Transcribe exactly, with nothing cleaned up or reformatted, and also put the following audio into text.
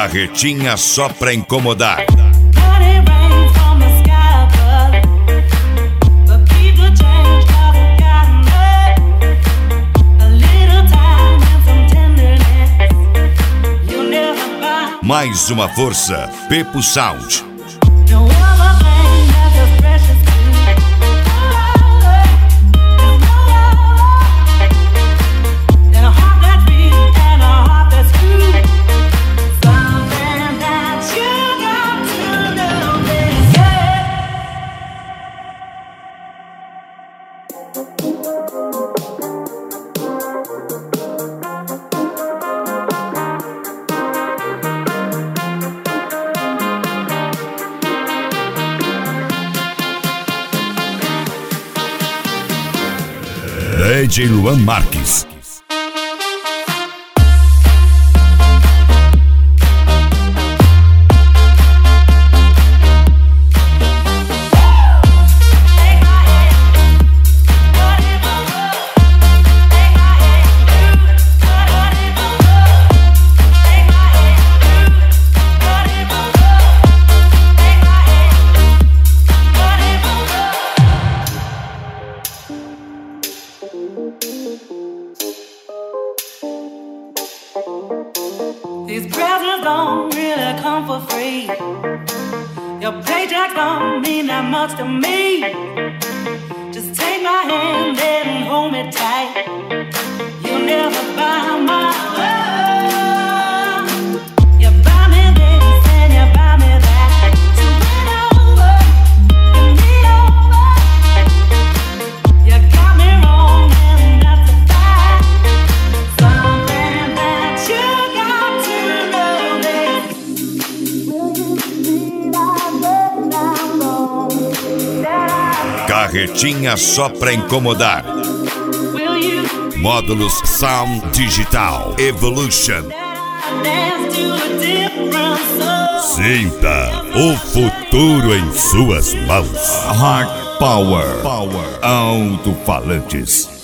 Carretinha só pra incomodar. Mais uma força, Pepo Sound. D J Luan Marques. These presents don't really come for free. Your paycheck don't mean that much to me. Just take my hand and hold me tight. You'll never buy my love. You buy me this and you buy me that. To win over, win me over. You got me wrong and that's a fact. Something that you Carretinha só pra incomodar. Módulos Sound Digital Evolution. Sinta o futuro em suas mãos. Hard Power. Power. Alto-falantes.